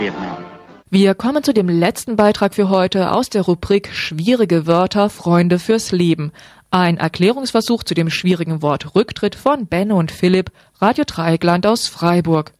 Wir kommen zu dem letzten Beitrag für heute aus der Rubrik Schwierige Wörter, Freunde fürs Leben. Ein Erklärungsversuch zu dem schwierigen Wort Rücktritt von Benno und Philipp, Radio Dreieckland aus Freiburg.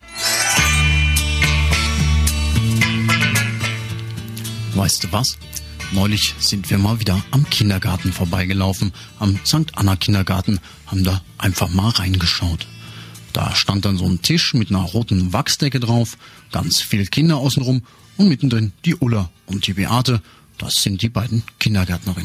Weißt du was? Neulich sind wir mal wieder am Kindergarten vorbeigelaufen, am St. Anna Kindergarten, haben da einfach mal reingeschaut. Da stand dann so ein Tisch mit einer roten Wachsdecke drauf, ganz viele Kinder außenrum und mittendrin die Ulla und die Beate, das sind die beiden Kindergärtnerinnen.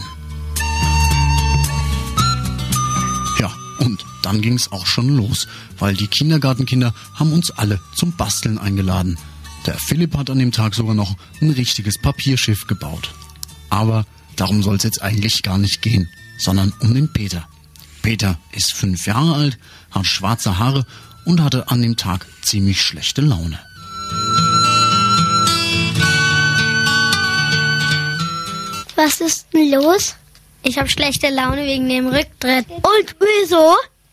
Ja, und dann ging's auch schon los, weil die Kindergartenkinder haben uns alle zum Basteln eingeladen. Der Philipp hat an dem Tag sogar noch ein richtiges Papierschiff gebaut. Aber darum soll's jetzt eigentlich gar nicht gehen, sondern um den Peter. Peter ist 5 Jahre alt, hat schwarze Haare und hatte an dem Tag ziemlich schlechte Laune. Was ist denn los? Ich habe schlechte Laune wegen dem Rücktritt. Und wieso?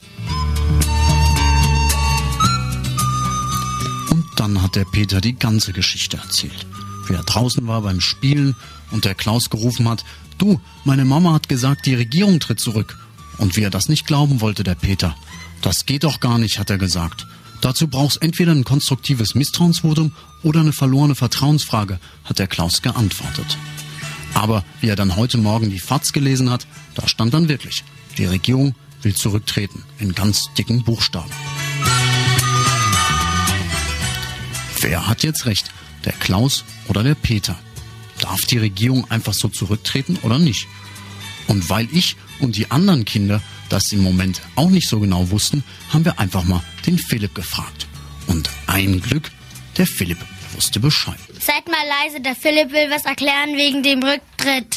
Und dann hat der Peter die ganze Geschichte erzählt. Wie er draußen war beim Spielen und der Klaus gerufen hat, du, meine Mama hat gesagt, die Regierung tritt zurück. Und wie er das nicht glauben wollte, der Peter. Das geht doch gar nicht, hat er gesagt. Dazu brauchst entweder ein konstruktives Misstrauensvotum oder eine verlorene Vertrauensfrage, hat der Klaus geantwortet. Aber wie er dann heute Morgen die FAZ gelesen hat, da stand dann wirklich, die Regierung will zurücktreten, in ganz dicken Buchstaben. Wer hat jetzt recht, der Klaus oder der Peter? Darf die Regierung einfach so zurücktreten oder nicht? Und weil ich und die anderen Kinder das im Moment auch nicht so genau wussten, haben wir einfach mal den Philipp gefragt. Und ein Glück, der Philipp wusste Bescheid. Seid mal leise, der Philipp will was erklären wegen dem Rücktritt.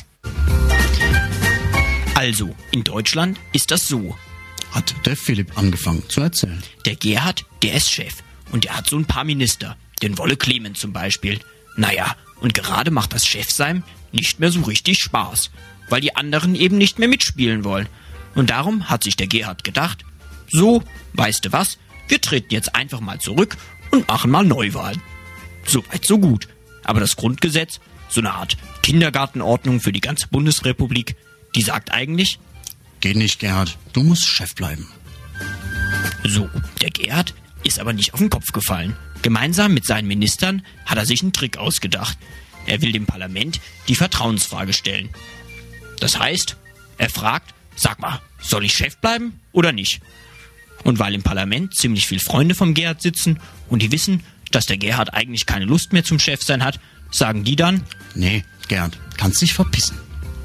Also, in Deutschland ist das so. Hat der Philipp angefangen zu erzählen. Der Gerhard, der ist Chef. Und der hat so ein paar Minister. Den Wolle Clemens zum Beispiel. Naja, und gerade macht das Chefsein nicht mehr so richtig Spaß. Weil die anderen eben nicht mehr mitspielen wollen. Und darum hat sich der Gerhard gedacht, so, weißt du was, wir treten jetzt einfach mal zurück und machen mal Neuwahlen. Soweit so gut. Aber das Grundgesetz, so eine Art Kindergartenordnung für die ganze Bundesrepublik, die sagt eigentlich, geht nicht, Gerhard, du musst Chef bleiben. So, der Gerhard ist aber nicht auf den Kopf gefallen. Gemeinsam mit seinen Ministern hat er sich einen Trick ausgedacht. Er will dem Parlament die Vertrauensfrage stellen. Das heißt, er fragt, sag mal, soll ich Chef bleiben oder nicht? Und weil im Parlament ziemlich viele Freunde vom Gerhard sitzen und die wissen, dass der Gerhard eigentlich keine Lust mehr zum Chefsein hat, sagen die dann, nee, Gerhard, kannst dich verpissen.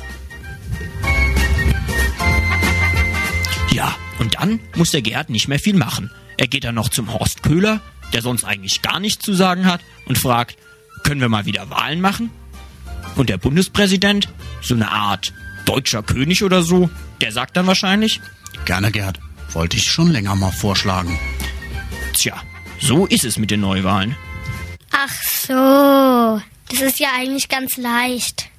Ja, und dann muss der Gerhard nicht mehr viel machen. Er geht dann noch zum Horst Köhler, der sonst eigentlich gar nichts zu sagen hat, und fragt, können wir mal wieder Wahlen machen? Und der Bundespräsident, so eine Art deutscher König oder so, der sagt dann wahrscheinlich, gerne, Gerhard, wollte ich schon länger mal vorschlagen. Tja, so ist es mit den Neuwahlen. Ach so, das ist ja eigentlich ganz leicht.